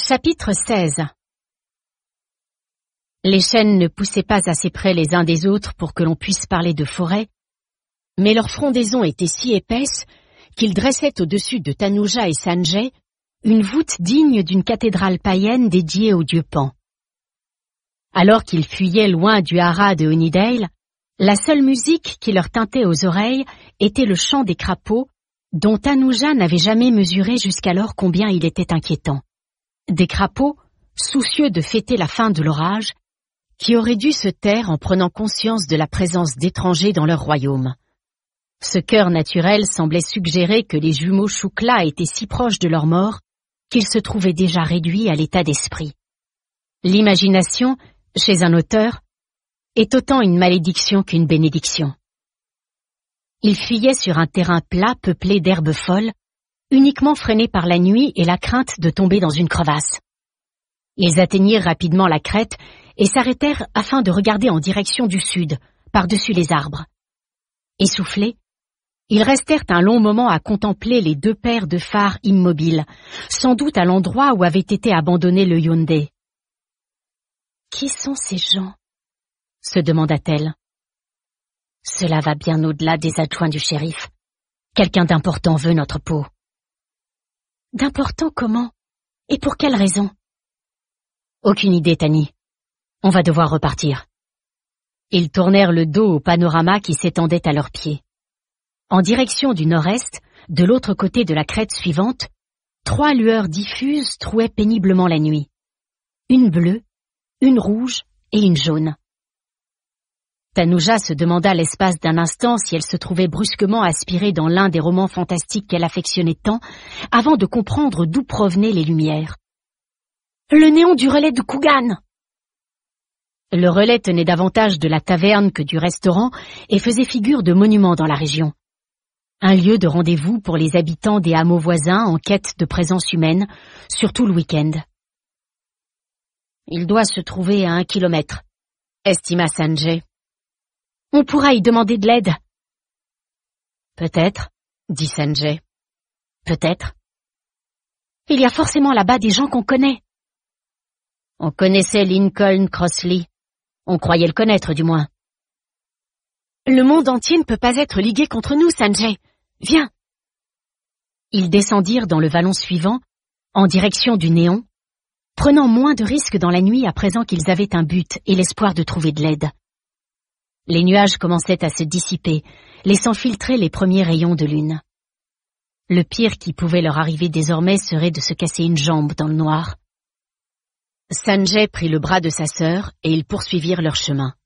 Chapitre 16. Les chênes ne poussaient pas assez près les uns des autres pour que l'on puisse parler de forêt, mais leur frondaison était si épaisse qu'ils dressaient au-dessus de Thanuja et Sanjay une voûte digne d'une cathédrale païenne dédiée au dieu Pan. Alors qu'ils fuyaient loin du haras de Honeydale, la seule musique qui leur tintait aux oreilles était le chant des crapauds, dont Thanuja n'avait jamais mesuré jusqu'alors combien il était inquiétant. Des crapauds, soucieux de fêter la fin de l'orage, qui auraient dû se taire en prenant conscience de la présence d'étrangers dans leur royaume. Ce cœur naturel semblait suggérer que les jumeaux Shukla étaient si proches de leur mort qu'ils se trouvaient déjà réduits à l'état d'esprit. L'imagination, chez un auteur, est autant une malédiction qu'une bénédiction. Ils fuyaient sur un terrain plat peuplé d'herbes folles, uniquement freinés par la nuit et la crainte de tomber dans une crevasse. Ils atteignirent rapidement la crête et s'arrêtèrent afin de regarder en direction du sud, par-dessus les arbres. Essoufflés, ils restèrent un long moment à contempler les deux paires de phares immobiles, sans doute à l'endroit où avait été abandonné le Hyundai. « Qui sont ces gens ?» se demanda-t-elle. « Cela va bien au-delà des adjoints du shérif. Quelqu'un d'important veut notre peau. » « D'important comment? Et pour quelle raison? » « Aucune idée, Tani. On va devoir repartir. » Ils tournèrent le dos au panorama qui s'étendait à leurs pieds. En direction du nord-est, de l'autre côté de la crête suivante, 3 lueurs diffuses trouaient péniblement la nuit. Une bleue, une rouge et une jaune. Thanuja se demanda l'espace d'un instant si elle se trouvait brusquement aspirée dans l'un des romans fantastiques qu'elle affectionnait tant, avant de comprendre d'où provenaient les lumières. « Le néon du relais de Kugan !» Le relais tenait davantage de la taverne que du restaurant et faisait figure de monument dans la région. Un lieu de rendez-vous pour les habitants des hameaux voisins en quête de présence humaine, surtout le week-end. « Il doit se trouver à 1 kilomètre, estima Sanjay. « On pourra y demander de l'aide. »« Peut-être, » dit Sanjay. « Peut-être. Il y a forcément là-bas des gens qu'on connaît. » On connaissait Lincoln Crossley. On croyait le connaître, du moins. « Le monde entier ne peut pas être ligué contre nous, Sanjay. Viens !» Ils descendirent dans le vallon suivant, en direction du néon, prenant moins de risques dans la nuit à présent qu'ils avaient un but et l'espoir de trouver de l'aide. Les nuages commençaient à se dissiper, laissant filtrer les premiers rayons de lune. Le pire qui pouvait leur arriver désormais serait de se casser une jambe dans le noir. Sanjay prit le bras de sa sœur et ils poursuivirent leur chemin.